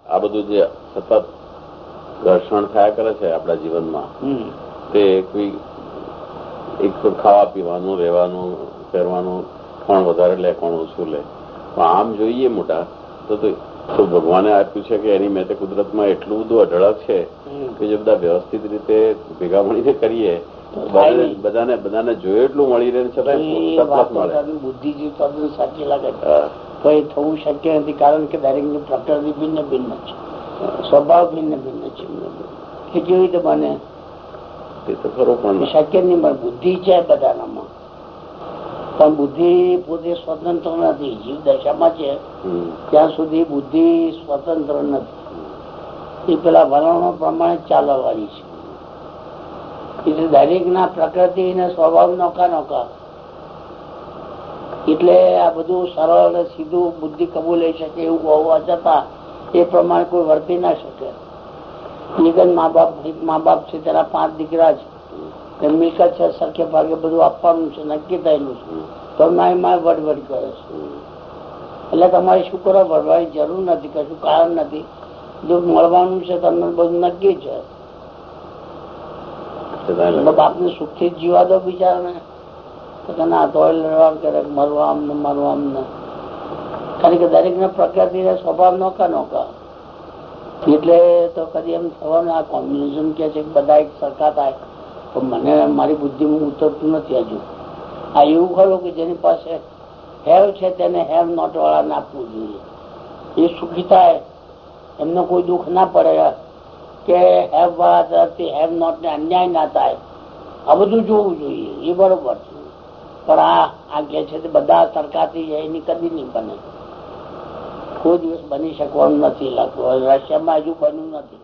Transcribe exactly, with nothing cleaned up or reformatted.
આ બધું જે સતત ઘર્ષણ થયા કરે છે આપણા જીવનમાં, તે કોઈ એક તો ખાવા પીવાનું, રહેવાનું, પહેરવાનું, કોણ વધારે લે કોણ ઓછું લે. પણ આમ જોઈએ મોટા તો તો ભગવાને આપ્યું છે કે એની મેં કુદરતમાં એટલું બધું અઢળક છે કે જો બધા વ્યવસ્થિત રીતે ભેગા મળીને કરીએ બધાને બધાને જોયું એટલું મળી રહે છતાં બુદ્ધિ જે સાચી લાગે તો એ થવું શક્ય નથી. કારણ કે દરેકની પ્રકૃતિ ભિન્ન ભિન્ન છે, સ્વભાવ ભિન્ન ભિન્ન છે. એ કેવી રીતે બને? એ તો ખરું પણ શક્ય નહીં. પણ બુદ્ધિ છે બધાનામાં, પણ બુદ્ધિ પોતે સ્વતંત્ર નથી. જીવ દશામાં છે ત્યાં સુધી બુદ્ધિ સ્વતંત્ર નથી. એ પેલા વલણો પ્રમાણે ચાલવાવાળી છે. એટલે દરેક ના પ્રકૃતિ ને સ્વભાવ નોકા નોકા. એટલે આ બધું સરળ અને સીધું બુદ્ધિ કબૂલી શકે એવું હોવા છતાં એ પ્રમાણે કોઈ વર્તી ના શકે. નિગન મા બાપ મા બાપ છે, તેના પાંચ દીકરા છે, મિલકત છે, સરખે ભાગે બધું આપવાનું છે, નક્કી થયેલું છે, તો માય માય વડવડ કરે છે. એટલે તમારે શું કરો? વડવાની જરૂર નથી, કશું કારણ નથી. જો મળવાનું છે તમને બધું નક્કી છે. બાપને સુખથી જીવા દો બિચારાને. ના તો લડવા કરે, મરવા આમ ને મરવા આમ ને. કારણ કે દરેક ને પ્રકૃતિ ને સ્વભાવ નોકા નોકા. એટલે તો કદી એમ થવાનું આ કોમ્યુનિઝમ કે છે બધા એક સરખા થાય, તો મને મારી બુદ્ધિમાં ઉતરતું નથી હજુ. આ એવું ખરું કે જેની પાસે હેવ છે તેને હેવ નોટ વાળાને આપવું જોઈએ. એ સુખી થાય, એમને કોઈ દુઃખ ના પડે કે હેવ વાળા તરફથી હેવ નોટ ને અન્યાય ના થાય. આ બધું જોવું જોઈએ, એ બરોબર છે. પણ આ આ કે છે બધા સરકારથી જાય એની કદી નહીં બને. કોઈ દિવસ બની શકવાનું નથી લાગતું. રશિયામાં હજુ બન્યું નથી.